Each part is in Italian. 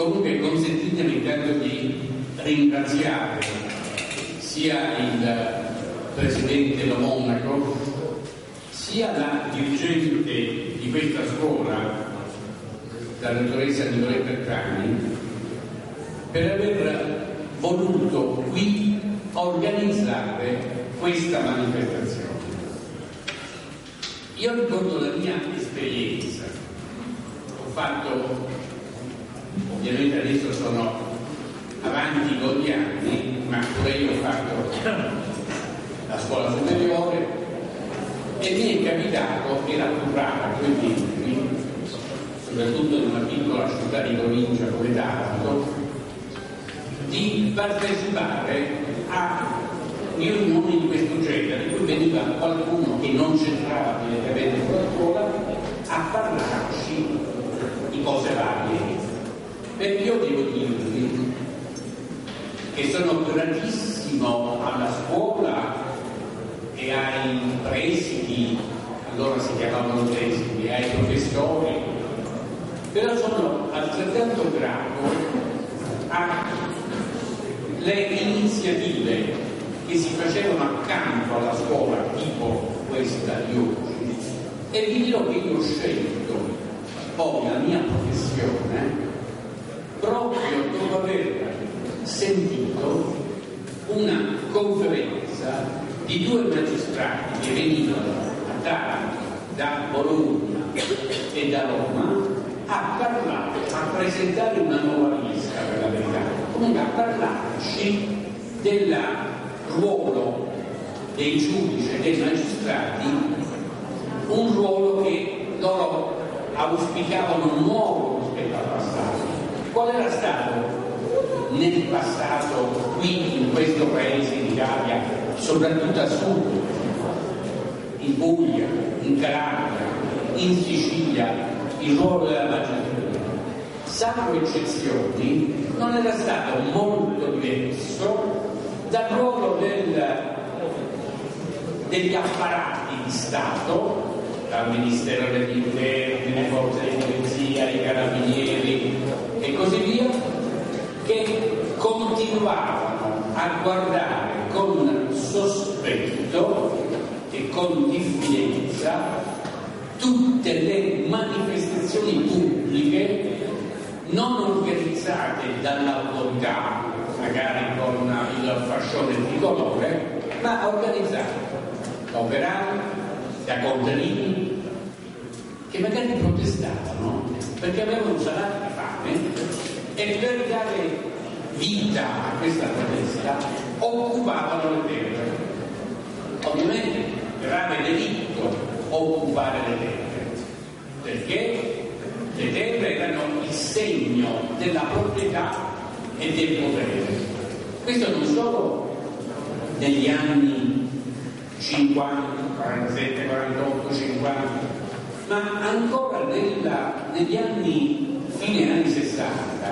Comunque consentitemi intanto di ringraziare sia il Presidente Lo Monaco sia la dirigente di questa scuola, la dottoressa Nicoletta Ertrani, per aver voluto qui organizzare questa manifestazione. Io ricordo la mia esperienza, ho fatto, ovviamente adesso sono avanti con gli anni, ma pure io ho fatto la scuola superiore e mi è capitato, era più rara, quindi soprattutto in una piccola città di provincia come Taranto, di partecipare a riunioni di questo genere, in cui veniva qualcuno che non c'entrava direttamente con la scuola a parlarci di cose varie. Perché io devo dirvi che sono gratissimo alla scuola e ai presidi, allora si chiamavano presidi, ai professori, però sono altrettanto grato alle iniziative che si facevano accanto alla scuola, tipo questa di oggi, e vi dirò che io ho scelto poi la mia professione proprio dopo aver sentito una conferenza di due magistrati che venivano a Taranto, da Bologna e da Roma, a parlare, a presentare una nuova lista per la verità, comunque a parlarci del ruolo dei giudici e dei magistrati, un ruolo che loro auspicavano nuovo rispetto al passato. Qual era stato nel passato qui in questo paese, in Italia, soprattutto a sud, in Puglia, in Calabria, in Sicilia, il ruolo della magistratura? Salvo eccezioni, non era stato molto diverso dal ruolo degli apparati di Stato, dal Ministero dell'Interno, le forze di polizia, i carabinieri e così via, che continuavano a guardare con sospetto e con diffidenza tutte le manifestazioni pubbliche non organizzate dall'autorità, magari con il fascione tricolore, ma organizzate da operai, da contadini, che magari protestavano perché avevano un salario di fame e per dare vita a questa protesta occupavano le terre. Ovviamente grave delitto occupare le terre, perché le terre erano il segno della proprietà e del potere. Questo non solo negli anni 50, 47, 48, 50, ma ancora negli anni, fine anni 60,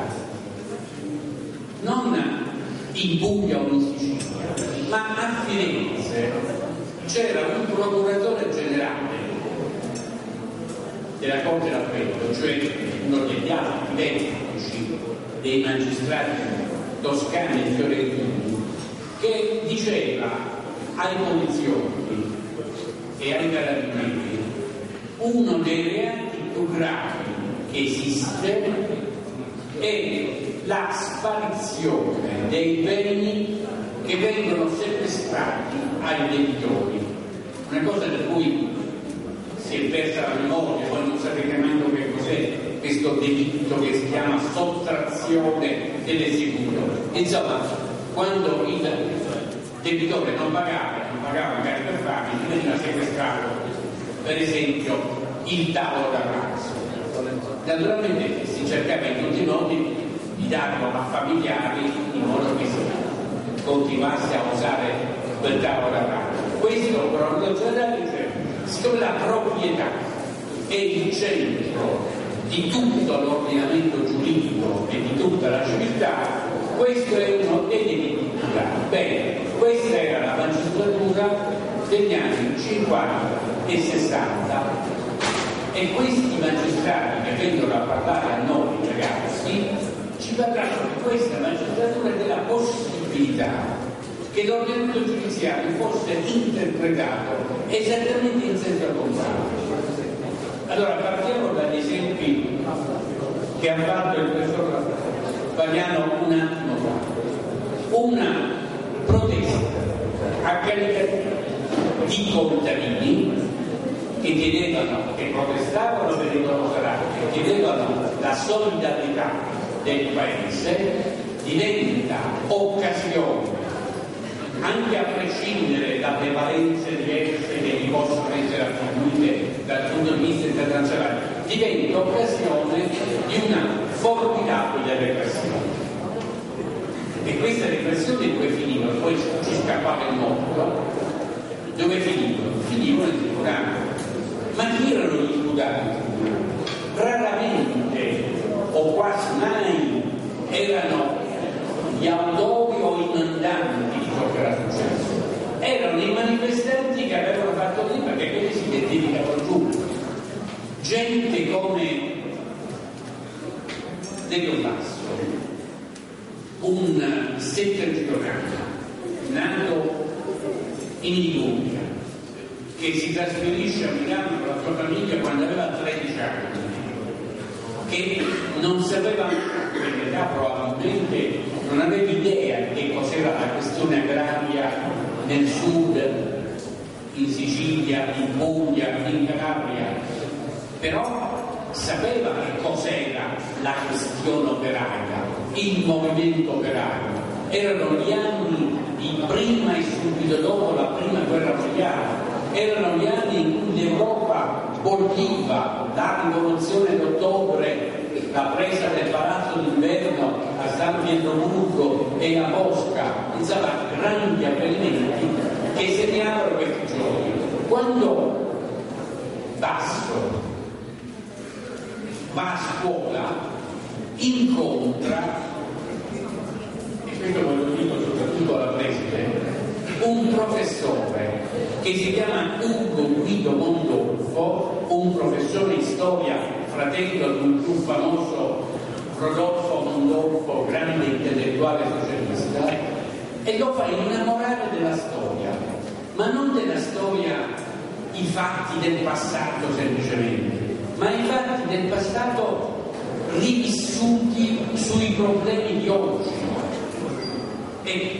non in Puglia o in Sicilia, ma a Firenze c'era un procuratore generale della Corte d'Appello, cioè uno degli altri vertici dei magistrati toscani e fiorentini, che diceva ai poliziotti e ai carabinieri: uno dei reati più gravi che esiste è la sparizione dei beni che vengono sequestrati ai debitori, una cosa di cui si è persa la memoria, voi non sapete manco che cos'è questo delitto che si chiama sottrazione dell'esecutore. Insomma, quando il debitore non pagava magari per fame, gli veniva sequestrato per esempio il tavolo da pranzo. Naturalmente si cercava in tutti i modi di darlo a familiari in modo che si continuasse a usare quel tavolo da pranzo. Questo però generale dice, siccome la proprietà è il centro di tutto l'ordinamento giuridico e di tutta la civiltà, questo è uno dei diritti più gravi. Bene, questa era la magistratura degli anni 50 e 60 e questi magistrati che vengono a parlare a noi ragazzi ci parlava di questa magistratura e della possibilità che l'ordinamento giudiziario fosse interpretato esattamente in senso contrario. Allora partiamo dagli esempi che ha fatto il professor Fagliano un attimo fa. Una protesta a carica di contadini che protestavano per il loro salario, che chiedevano la solidarietà del paese, diventa occasione, anche a prescindere dalle valenze diverse che gli possono essere attribuite dal punto di vista internazionale, diventa occasione di una formidabile repressione. E questa repressione dove finiva? Poi ci scappava il mondo. Dove finivano? Finivano in tribunale. Ma chi erano gli imputati? Raramente o quasi mai erano gli autori o i mandanti di ciò che era successo. Erano i manifestanti che avevano fatto prima, perché quelli si identificano giù. Gente come Delio Basso, un settentrionale nato in Liguria, che si trasferisce a Milano con la sua famiglia quando aveva 13 anni, che non sapeva, in realtà probabilmente non aveva idea di che cos'era la questione agraria nel sud, in Sicilia, in Puglia, in Calabria, però sapeva che cos'era la questione operaia, il movimento operaio. Erano gli anni di prima e subito dopo la prima guerra mondiale. Erano gli anni in cui l'Europa bolliva, la rivoluzione d'ottobre, la presa del palazzo d'inverno a San Pietroburgo e a Mosca, insomma grandi avvenimenti che segnavano questi giorni. Quando Basso va a scuola, incontra, e questo me lo dico soprattutto alla preside, un professore che si chiama Ugo Guido Mondolfo, un professore di storia, fratello di un più famoso Rodolfo Mondolfo, grande intellettuale socialista, e lo fa innamorare della storia, ma non della storia, i fatti del passato semplicemente, ma i fatti del passato rivissuti sui problemi di oggi. E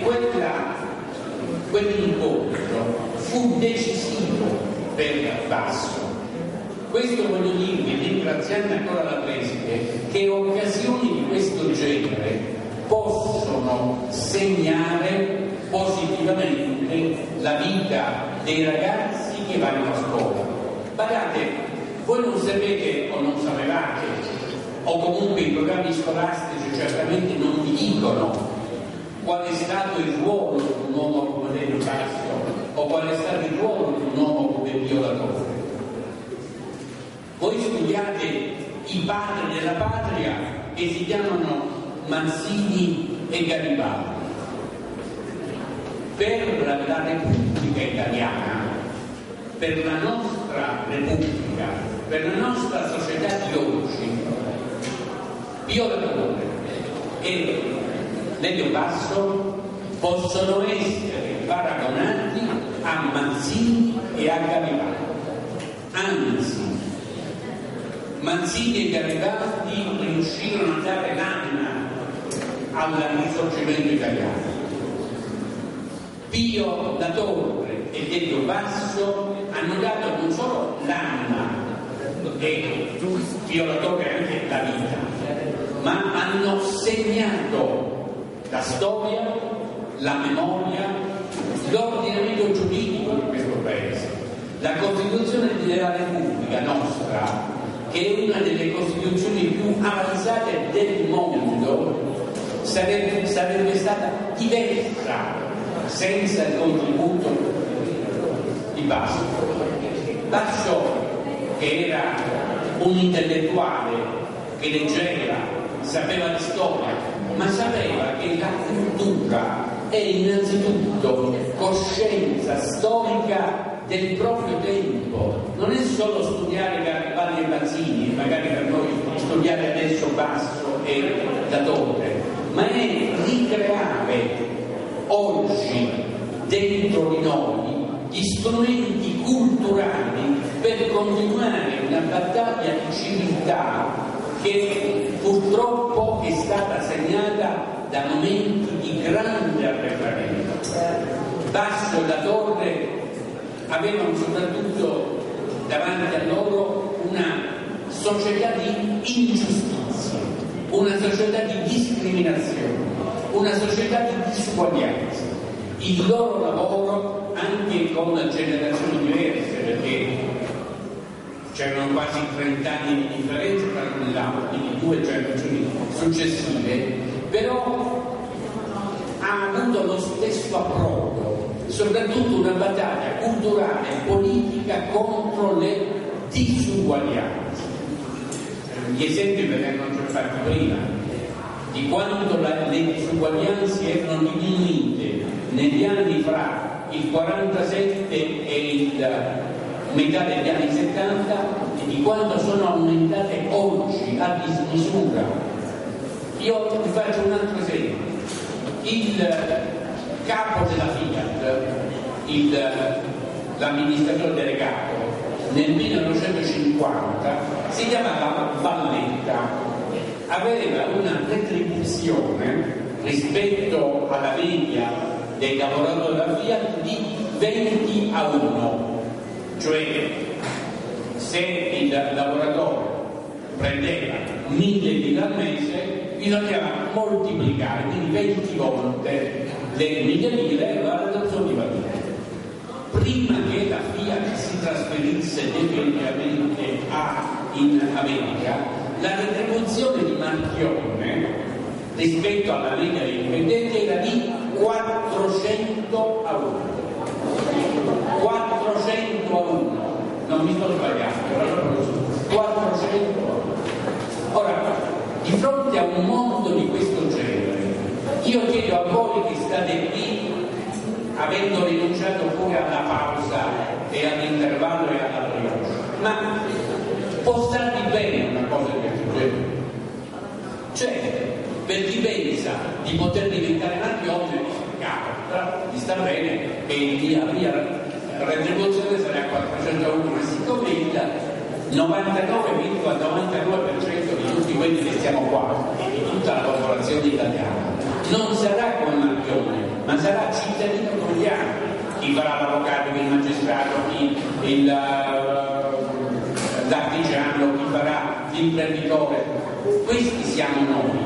quell'incontro fu decisivo per Basso. Questo voglio dirvi, ringraziando ancora la preside, che occasioni di questo genere possono segnare positivamente la vita dei ragazzi che vanno a scuola. Badate, voi non sapete o non sapevate, o comunque i programmi scolastici certamente non vi dicono qual è stato il ruolo di un uomo come Delio Basso o qual è stato il ruolo di un uomo come Pio La Torre. Voi studiate i padri della patria che si chiamano Mazzini e Garibaldi. Per la Repubblica Italiana, per la nostra Repubblica, per la nostra società di oggi, Pio La Torre e Delio Basso possono essere paragonati a Mazzini e a Garibaldi. Anzi, Mazzini e Garibaldi riuscirono a dare l'anima al risorgimento italiano. Pio La Torre e Delio Basso hanno dato non solo l'anima e Pio La Torre anche la vita, ma hanno segnato la storia, la memoria, l'ordinamento giuridico di questo paese. La Costituzione della Repubblica nostra, che è una delle Costituzioni più avanzate del mondo, sarebbe stata diversa senza il contributo di Basso. Basso, che era un intellettuale che leggeva, sapeva di storia, ma sapeva che la cultura è innanzitutto coscienza storica del proprio tempo. Non è solo studiare Garibaldi e Mazzini, magari per noi studiare adesso Basso e La Torre, creare oggi dentro di noi gli strumenti culturali per continuare una battaglia di civiltà che purtroppo è stata segnata da momenti di grande arretramento. Basso e La Torre avevano soprattutto davanti a loro una società di ingiustizia, una società di discriminazione, una società di disuguaglianza. Il loro lavoro, anche con generazioni diverse, perché c'erano quasi 30 anni di differenza tra l'una e l'altra, quindi 2 generazioni successive, però ha avuto lo stesso approdo, soprattutto una battaglia culturale e politica contro le disuguaglianze. Gli esempi ve ne hanno già fatti prima di quanto le disuguaglianze erano diminuite negli anni fra il 47 e metà degli anni 70 e di quanto sono aumentate oggi a dismisura. Io vi faccio un altro esempio. Il capo della Fiat, l'amministratore delegato, nel 1950 si chiamava Valletta, aveva una retribuzione rispetto alla media dei lavoratori della Fiat di 20 a 1, cioè se il lavoratore prendeva 1.000 lire al mese bisognava moltiplicare, quindi 20 volte le 1.000 lire la reduzione di valore. Prima che la Fiat si trasferisse definitivamente in America, la retribuzione di Marchione rispetto alla media dei dipendenti era di 400 a 1. 400 a 1, non mi sto sbagliando, era proprio così. 400 a 1. Ora, di fronte a un mondo di questo genere, io chiedo a voi che state qui, avendo rinunciato pure alla pausa e all'intervallo e alla brioche, ma può starvi bene una cosa di questo genere? Cioè, per chi pensa di poter diventare Marchione, gli sta bene e la retribuzione sarà a 401, ma siccome il 99,99% di tutti quelli che stiamo qua e di tutta la popolazione italiana non sarà come Marchione, ma sarà cittadino italiano. Chi farà l'avvocato, il magistrato, chi l'artigiano, chi farà l'imprenditore. Questi siamo noi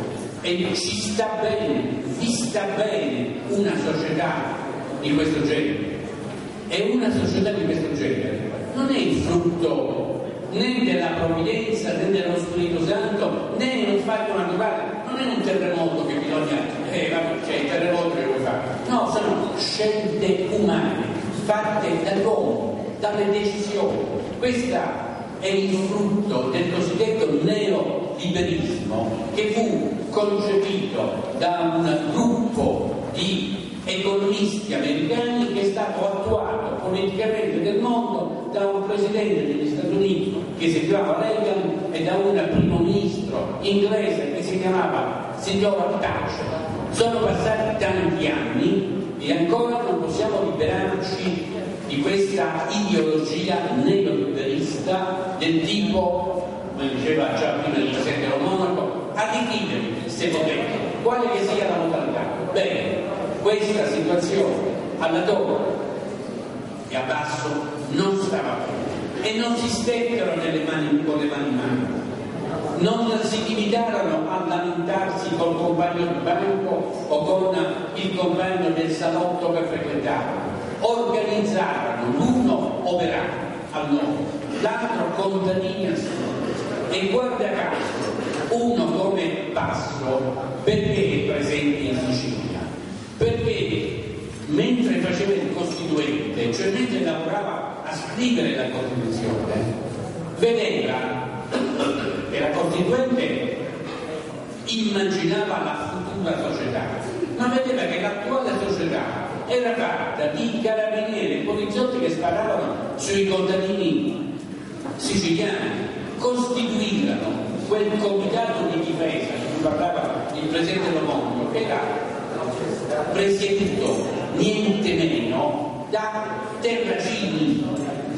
e ci sta bene, vi sta bene una società di questo genere. E una società di questo genere non è il frutto né della provvidenza né dello Spirito Santo né un fatto naturale, non è un terremoto che bisogna c'è il terremoto che vuoi fare, no, sono scelte umane fatte dall'uomo, dalle decisioni. Questa è il frutto del cosiddetto neoliberismo che fu concepito da un gruppo di economisti americani che è stato attuato politicamente nel mondo da un presidente degli Stati Uniti che si chiamava Reagan e da un primo ministro inglese che si chiamava signora Thatcher. Sono passati tanti anni e ancora non possiamo liberarci di questa ideologia neoliberista del tipo, come diceva già prima il presidente Monaco, arricchitevi se potete, quale che sia la modalità. Bene, questa situazione alla Torre e a Basso non stava bene e non si stettero con le mani in mano, non si limitarono a lamentarsi col compagno di banco o con il compagno del salotto che frequentavano, organizzarono l'uno operaio al nord, l'altro contadini al sud e guarda caso uno come Basso perché è presente in Sicilia? Perché mentre faceva il costituente, cioè mentre lavorava a scrivere la Costituzione, vedeva che la Costituente immaginava la futura società, ma vedeva che l'attuale società era fatta di carabinieri e poliziotti che sparavano sui contadini siciliani, costituivano quel comitato di difesa di cui parlava il il presidente Lomondo, che era presieduto niente meno da Terracini,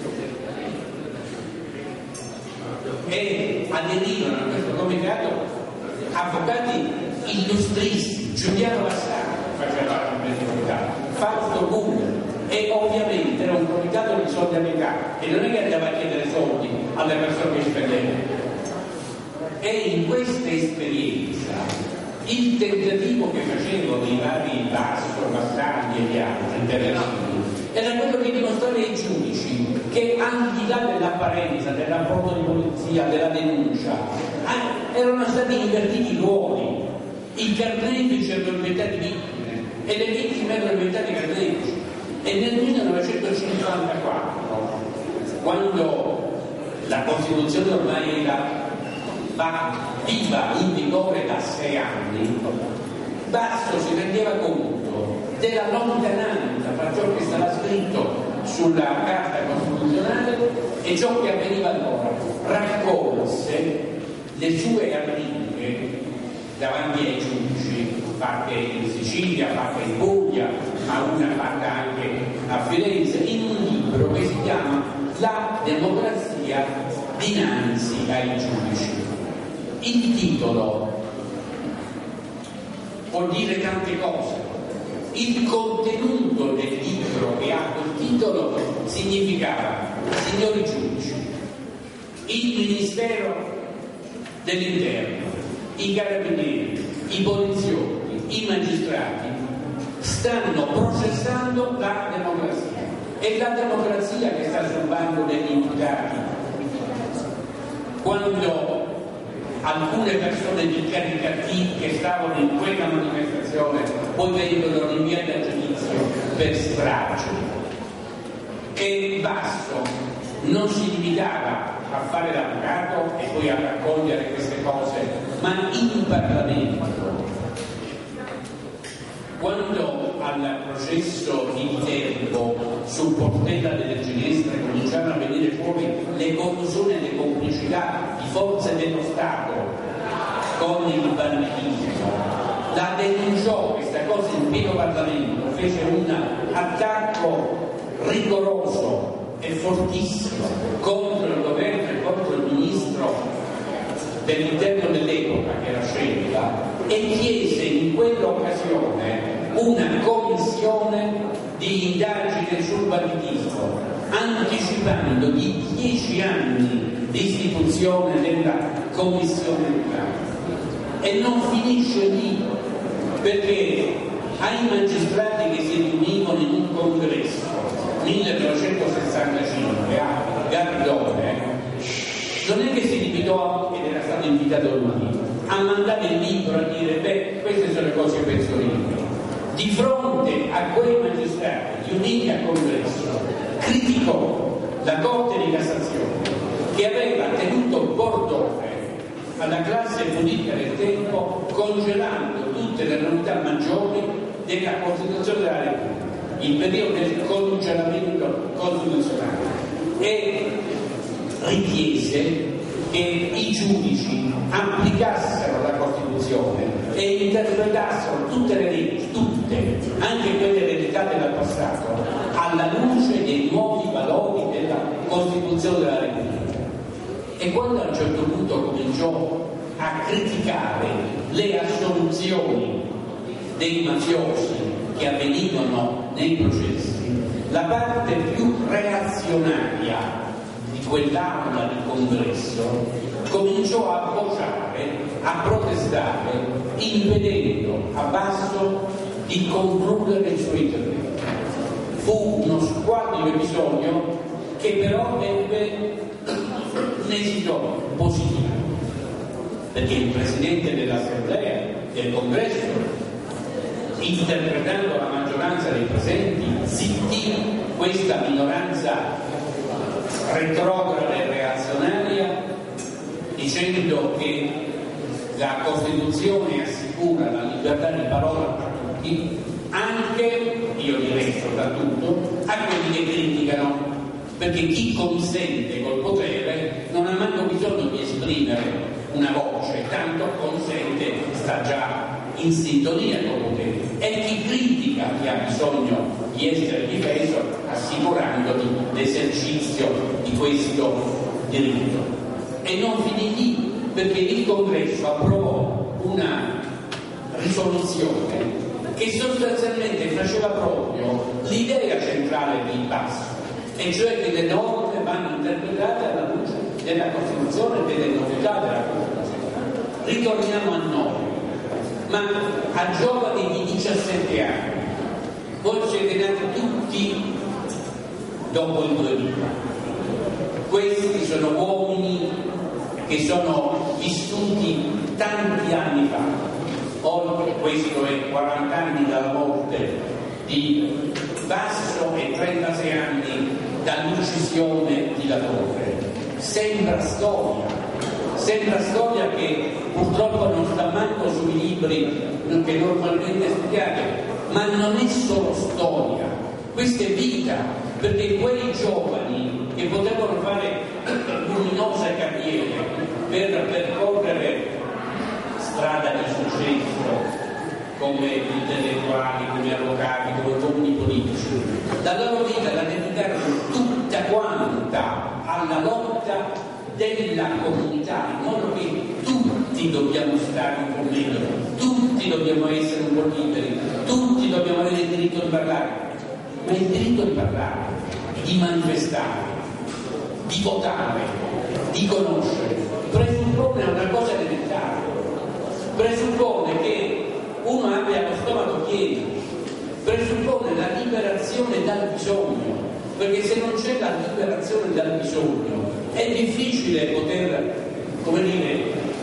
e aderivano a questo comitato avvocati illustrissimi. Giuliano Vassano faceva parte di questo comitato, Fausto Culla, e ovviamente era un comitato di solidarietà e non è che andava a chiedere soldi alle persone che spendevano. E in questa esperienza il tentativo che facevano i vari Basso, Bassani e gli altri era quello di dimostrare ai giudici che al di là dell'apparenza, del rapporto di polizia, della denuncia, erano stati invertiti i ruoli. I carnefici erano diventati vittime e le vittime erano diventate carnefici. E nel 1954, quando la Costituzione ormai va viva, in vigore da 6 anni, Basso si rendeva conto della lontananza tra ciò che stava scritto sulla Carta Costituzionale e ciò che avveniva allora. Raccolse le sue artiche davanti ai giudici, fatte in Sicilia, fatte in Puglia, ma una fatta anche a Firenze, in un libro che si chiama La democrazia dinanzi ai giudici. Il titolo vuol dire tante cose. Il contenuto del libro che ha quel titolo significava: signori giudici, il Ministero dell'Interno, i carabinieri, i poliziotti, i magistrati stanno processando la democrazia. È la democrazia che sta sul banco degli imputati. Quando alcune persone di caricativi che stavano in quella manifestazione poi vengono rinviate a giudizio per strage, e Basso non si limitava a fare l'avvocato e poi a raccogliere queste cose, ma in Parlamento, quando al processo di Viterbo su Portella delle Ginestre cominciarono a venire fuori le collusioni e le complicità di forze dello Stato con il banditismo, la denunciò questa cosa in pieno Parlamento, fece un attacco rigoroso e fortissimo contro il governo e contro il ministro dell'interno dell'epoca, che era Scelba, e chiese in quell'occasione una commissione di indagine sul banditismo, anticipando di 10 anni di istituzione della commissione locale. E non finisce lì, perché ai magistrati che si riunivano in un congresso 1965 a Gardone, non è che si limitò, ed era stato invitato lui, a mandare il libro a dire: beh, queste sono le cose che penso io. Di fronte a quei magistrati riuniti a congresso, criticò la Corte di Cassazione, che aveva tenuto bordone alla classe politica del tempo, congelando tutte le novità maggiori della Costituzione della Repubblica, il periodo del congelamento costituzionale, e richiese che i giudici applicassero la Costituzione e interpretassero tutte le leggi, tutte, anche quelle ereditate dal passato, alla luce dei nuovi valori della Costituzione della Repubblica. E quando a un certo punto cominciò a criticare le assoluzioni dei mafiosi che avvenivano nei processi, la parte più reazionaria di quell'aula di congresso cominciò a bocciare, a protestare, impedendo a Basso di concludere i suoi interventi. Fu uno squallido episodio che però ebbe un esito positivo, perché il Presidente dell'Assemblea, del Congresso, interpretando la maggioranza dei presenti, zittì questa minoranza retrograda e reazionaria, dicendo che la Costituzione assicura la libertà di parola a tutti, anche, io direi soprattutto, a quelli che criticano, perché chi consente col potere non ha manco bisogno di esprimere una voce, tanto consente, sta già in sintonia con Putin, e chi critica chi ha bisogno di essere difeso assicurandogli l'esercizio di questo diritto. E non finì lì, perché il Congresso approvò una risoluzione che sostanzialmente faceva proprio l'idea centrale di Basso, e cioè che le norme vanno interpretate alla luce della Costituzione e delle novità della Costituzione. Ritorniamo a noi, ma a giovani di 17 anni. Voi siete nati tutti dopo il 2000. Questi sono uomini che sono vissuti tanti anni fa. Oggi questo è 40 anni dalla morte di Basso e 36 anni dall'uccisione di La Torre. Sembra storia che purtroppo non sta manco sui libri che normalmente studiate, ma non è solo storia, questa è vita, perché quei giovani che potevano fare luminose carriere per percorrere strada di successo come intellettuali, come avvocati, come uomini politici, la loro vita la dedicarono tutta quanta alla lotta della comunità, in modo che tutti dobbiamo stare un po' meglio, tutti dobbiamo essere un po' liberi, tutti dobbiamo avere il diritto di parlare, ma il diritto di parlare, di manifestare, di votare, di conoscere, presuppone una cosa elementare, presuppone che uno abbia lo stomaco pieno, presuppone la liberazione dal bisogno, perché se non c'è la liberazione dal bisogno è difficile poter, come dire,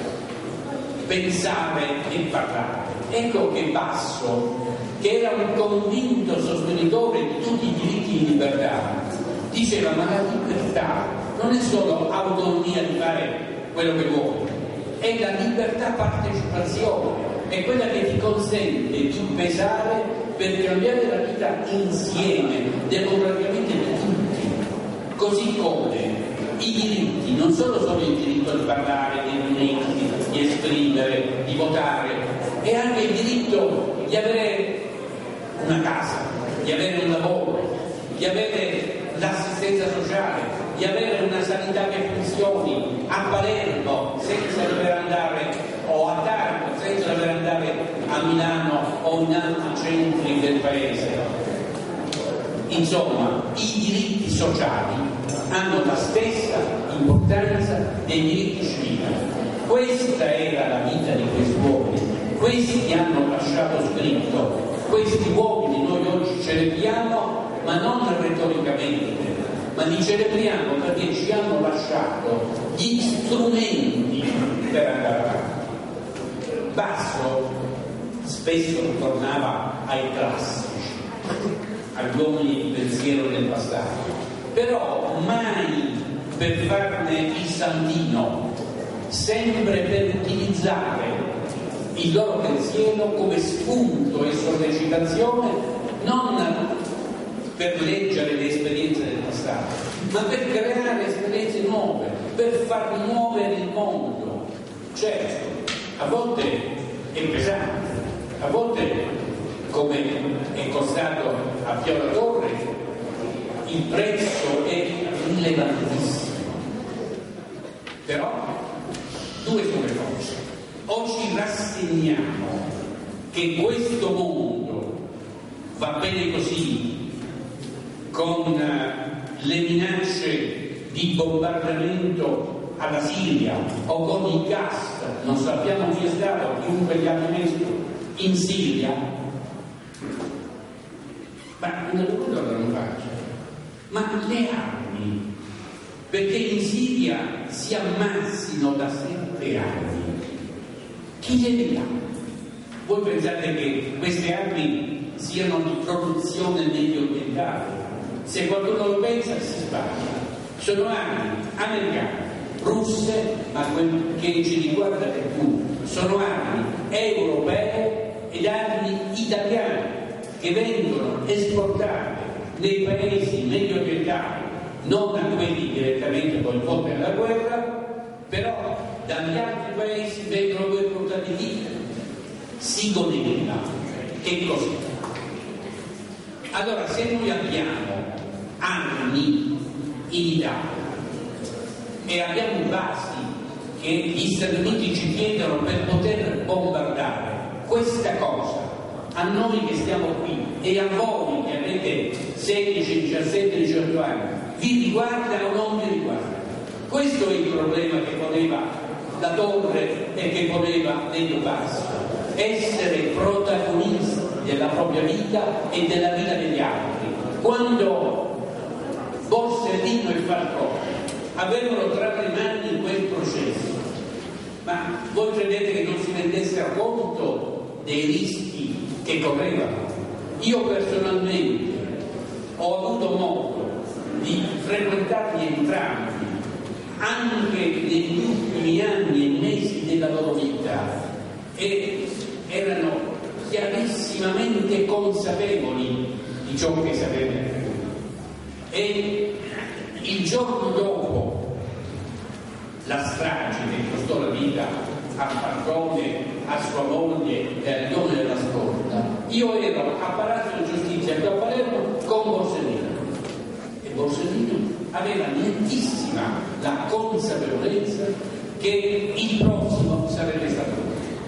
pensare e parlare. Ecco che Basso, che era un convinto sostenitore di tutti i diritti di libertà, diceva: ma la libertà non è solo autonomia di fare quello che vuoi, è la libertà partecipazione, è quella che ti consente di pesare per cambiare la vita insieme, democraticamente di tutti, così come i diritti non sono il diritto di parlare, di riunirsi, di esprimere, di votare, è anche il diritto di avere una casa, di avere un lavoro, di avere l'assistenza sociale, di avere una sanità che funzioni a Palermo senza dover andare, o a Taranto senza dover andare a Milano o in altri centri del paese. Insomma, i diritti sociali hanno la stessa importanza dei diritti civili. Questa era la vita di questi uomini, questi hanno lasciato scritto, questi uomini noi oggi celebriamo, ma non retoricamente, ma li celebriamo perché ci hanno lasciato gli strumenti per andare avanti. Basso spesso tornava ai classici, agli uomini di pensiero del passato, però mai per farne il santino, sempre per utilizzare il loro pensiero come spunto e sollecitazione, non per leggere le esperienze del passato, ma per creare esperienze nuove, per far muovere il mondo. Certo, a volte è pesante, a volte, come è costato a Pio La Torre, il prezzo è rilevantissimo. Però due sono le cose: o ci rassegniamo che questo mondo va bene così, con le minacce di bombardamento alla Siria o con il gas, non sappiamo chi è stato, chiunque li abbia messo in Siria, ma una domanda non faccio: ma le armi, perché in Siria si ammassino da 7 anni, chi le dà? Voi pensate che queste armi siano di produzione medio orientale? Se qualcuno lo pensa si sbaglia. Sono armi americane, russe, ma quel che ci riguarda di più sono armi europee ed armi italiane che vengono esportate nei paesi medio orientali, non a quelli direttamente coinvolti nella guerra, però dagli altri paesi vengono poi portati lì, si godeva. Che cos'è? Allora, se noi abbiamo armi in Italia e abbiamo basi che gli Stati Uniti ci chiedono per poter bombardare, questa cosa a noi che stiamo qui e a voi che avete 16, 17, 18 anni vi riguarda o non vi riguarda? Questo è il problema che poneva la Torre e che poneva Delio Basso: essere protagonisti della propria vita e della vita degli altri. Quando Borsellino e Falcone avevano tra le mani quel processo, ma voi credete che non si rendesse conto dei rischi che correvano? Io personalmente ho avuto modo di frequentarli entrambi anche negli ultimi anni e mesi della loro vita, e erano chiarissimamente consapevoli di ciò che sapevano. E il giorno dopo la strage che costò la vita a Falcone, a sua moglie e a Leone della Scorta, io ero a Palazzo di Giustizia qui a Palermo con Borsellino, e Borsellino aveva nettissima la consapevolezza che il prossimo sarebbe stato lui.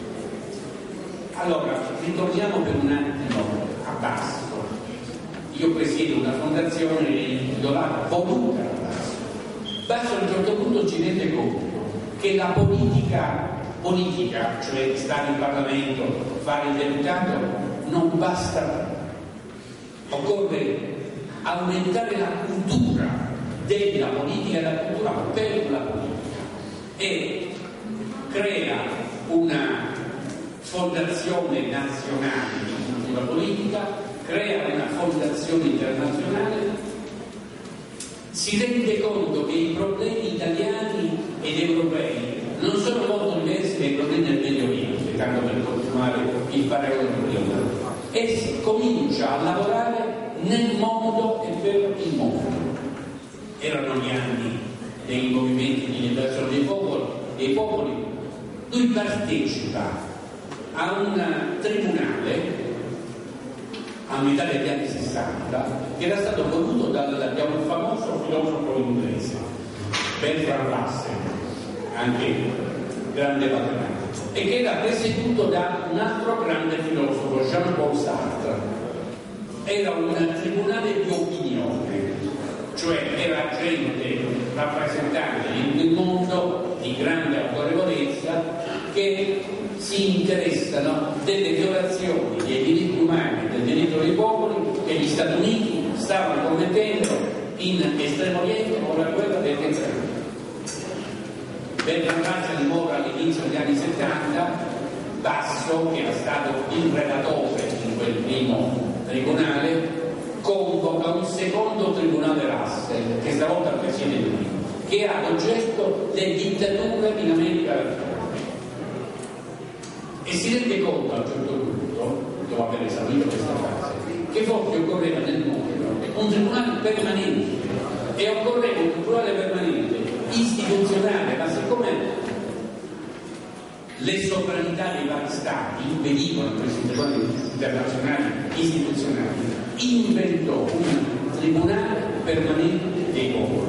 Allora, ritorniamo per un attimo a Basso. Io presiedo una fondazione intitolata Voluta da Basso. Basso a un certo punto ci rende conto che la politica, cioè stare in Parlamento, fare il deputato, non basta. Occorre aumentare la cultura della politica e la cultura per la politica, e crea una fondazione nazionale di cultura politica, crea una fondazione internazionale, si rende conto che i problemi italiani ed europei non sono molto diversi dai problemi del Medio Oriente, tanto per continuare il paragone prima, e si comincia a lavorare nel mondo e per il mondo. Erano gli anni dei movimenti di liberazione dei popoli. Lui partecipa a un tribunale a metà degli anni 60 che era stato voluto da un famoso filosofo inglese, Bertrand Russell, anche grande matematico, e che era presieduto da un altro grande filosofo, Jean-Paul Sartre. Era un tribunale di opinione, cioè era gente rappresentante in un mondo di grande autorevolezza che si interessano delle violazioni dei diritti umani e del diritto dei popoli che gli Stati Uniti stavano commettendo in Estremo Oriente con la guerra del Vietnam. Bertrand Russell dimora all'inizio degli anni 70, Basso, che era stato il relatore in quel primo tribunale, convoca un secondo tribunale Russell, che stavolta presiede lui, che ha l'oggetto delle dittature in America Latina. E si rende conto a un certo punto, dopo aver esaurito questa fase, che forse occorreva nel mondo un tribunale permanente, e occorreva un tribunale permanente istituzionale, ma siccome le sovranità dei vari stati impedivano questi tribunali internazionali istituzionali, inventò un tribunale permanente dei popoli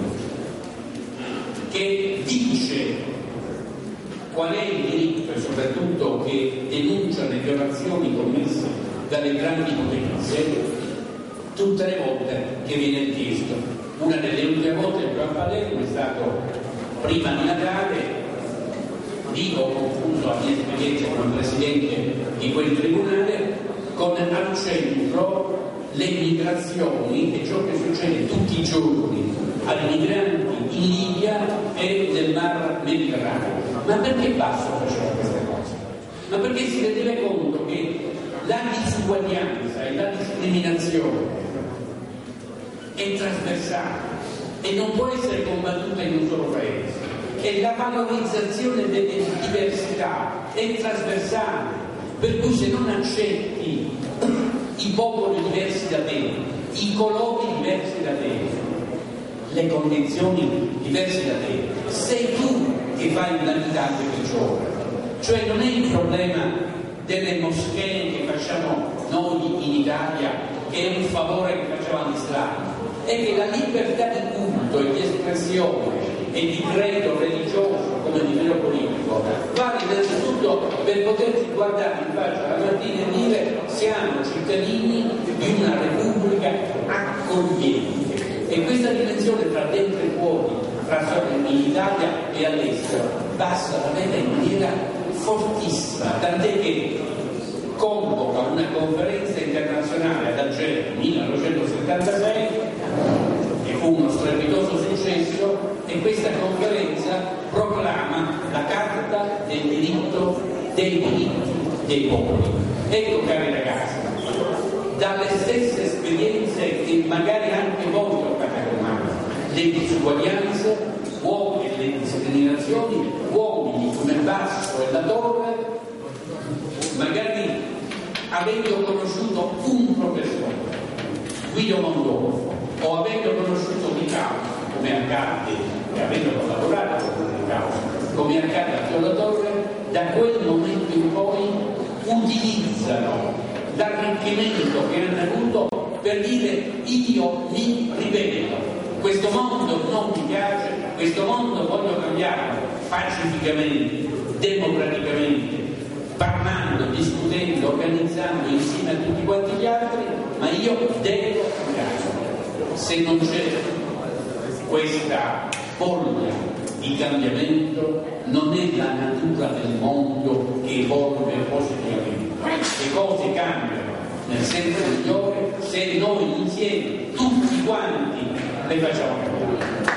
che dice qual è il diritto e soprattutto che denuncia le violazioni commesse dalle grandi potenze tutte le volte che viene chiesto. Una delle ultime volte che a Palermo è stato prima di Natale. Dico, appunto, la mia esperienza come presidente di quel tribunale, con al centro le migrazioni e ciò che succede tutti i giorni agli migranti in Libia e nel Mar Mediterraneo. Ma perché Basso faceva queste cose? Ma perché si rendeva conto che la disuguaglianza e la discriminazione è trasversale e non può essere combattuta in un solo paese, e la valorizzazione delle diversità è trasversale, per cui se non accetti i popoli diversi da te, i colori diversi da te, le condizioni diverse da te, sei tu che fa l'umanità peggiore. Cioè non è il problema delle moschee che facciamo noi in Italia, che è un favore che facciamo all'Islam, è che la libertà di culto e di espressione e di credo religioso come di credo politico vale innanzitutto per potersi guardare in faccia la mattina e dire siamo cittadini di una repubblica accogliente. E questa dimensione tra dentro e fuori, in Italia e all'estero, basta avere in maniera fortissima, tant'è che convoca una conferenza internazionale ad Algeri nel 1976 e fu uno strepitoso successo, e questa conferenza proclama la Carta dei diritti dei popoli. Ecco, cari ragazzi, dalle stesse esperienze che magari anche voi toccate con mano, le disuguaglianze, e le discriminazioni, uomini come Basso e La Torre, magari avendo conosciuto un professore, Guido Mondolfo, o avendo conosciuto Di Causa come accadde, e avendo collaborato con Di Causa come accadde a La Torre, da quel momento in poi utilizzano l'arricchimento che hanno avuto per dire io mi ribello, questo mondo non mi piace, questo mondo voglio cambiarlo pacificamente, democraticamente, parlando, discutendo, organizzando insieme a tutti quanti gli altri, ma io devo cambiare. Se non c'è questa voglia di cambiamento, non è la natura del mondo che evolve positivamente. Le cose cambiano nel senso migliore se noi insieme, tutti quanti, le facciamo cambiare.